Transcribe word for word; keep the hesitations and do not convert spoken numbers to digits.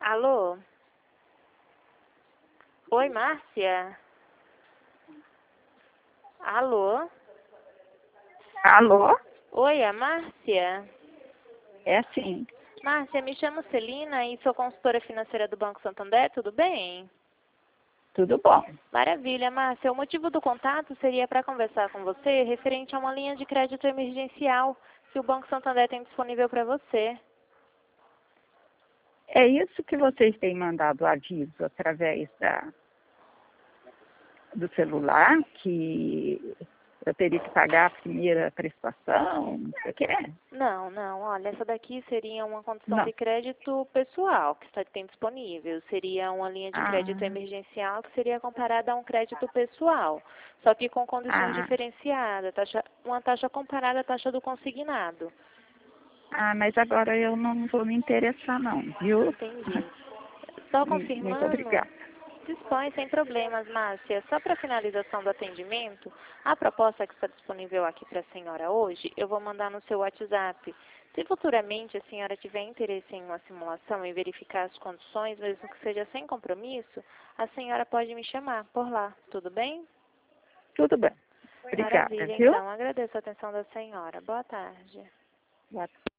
Alô? Oi, Márcia? Alô? Alô? Oi, é a Márcia? É assim. Márcia, me chamo Celina e sou consultora financeira do Banco Santander, tudo bem? Tudo bom. Maravilha, Márcia. O motivo do contato seria para conversar com você referente a uma linha de crédito emergencial que o Banco Santander tem disponível para você. É isso que vocês têm mandado aviso através da, do celular, que eu teria que pagar a primeira prestação, não sei o que é? Não, não. Olha, essa daqui seria uma condição Não. de crédito pessoal que está tem disponível. Seria uma linha de Ah, crédito emergencial que seria comparada a um crédito pessoal, só que com condições ah, diferenciadas, taxa, uma taxa comparada à taxa do consignado. ah, mas agora eu não vou me interessar não, viu? Entendi. Só Muito confirmando, obrigada. dispõe sem problemas, Márcia. Só para finalização do atendimento, a proposta que está disponível aqui para a senhora hoje, eu vou mandar no seu WhatsApp. Se futuramente a senhora tiver interesse em uma simulação e verificar as condições, mesmo que seja sem compromisso, a senhora pode me chamar por lá, tudo bem? Tudo bem. Obrigada, Maravilha, viu? então. Agradeço a atenção da senhora. Boa tarde. Boa